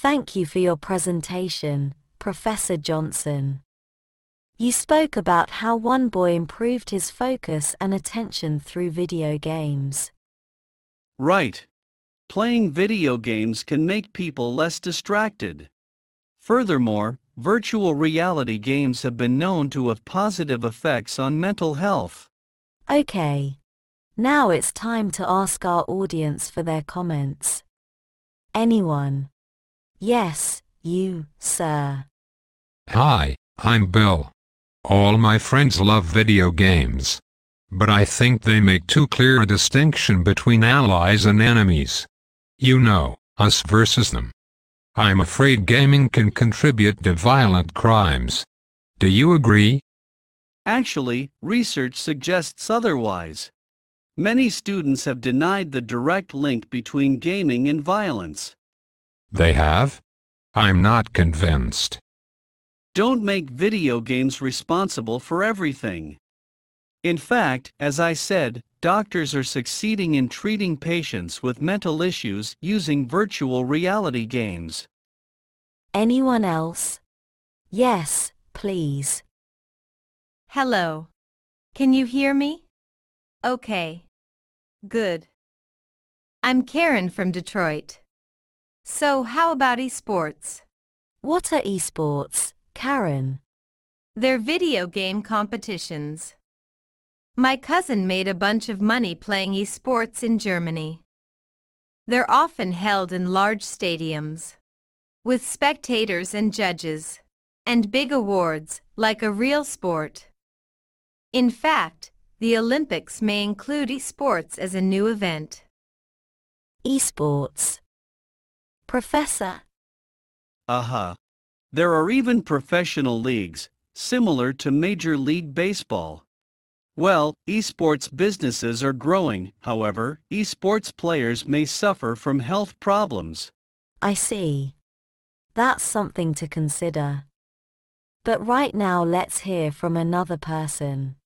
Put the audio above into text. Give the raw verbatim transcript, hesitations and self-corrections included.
Thank you for your presentation, Professor Johnson. You spoke about how one boy improved his focus and attention through video games. Right. Playing video games can make people less distracted. Furthermore, virtual reality games have been known to have positive effects on mental health. Okay. Now it's time to ask our audience for their comments. Anyone? Yes, you, sir. Hi, I'm Bill. All my friends love video games. But I think they make too clear a distinction between allies and enemies. You know, us versus them. I'm afraid gaming can contribute to violent crimes. Do you agree? Actually, research suggests otherwise. Many students have denied the direct link between gaming and violence. They have? I'm not convinced. Don't make video games responsible for everything. In fact, as I said, doctors are succeeding in treating patients with mental issues using virtual reality games. Anyone else? Yes, please. Hello. Can you hear me? Okay. Good. I'm Karen from Detroit. So how about esports? What are esports, Karen? They're video game competitions. My cousin made a bunch of money playing esports in Germany. They're often held in large stadiums, with spectators and judges, and big awards, like a real sport. In fact, the Olympics may include esports as a new event. Esports. Professor. Uh-huh. There are even professional leagues, similar to Major League Baseball. Well, esports businesses are growing, however, esports players may suffer from health problems. I see. That's something to consider. But right now let's hear from another person.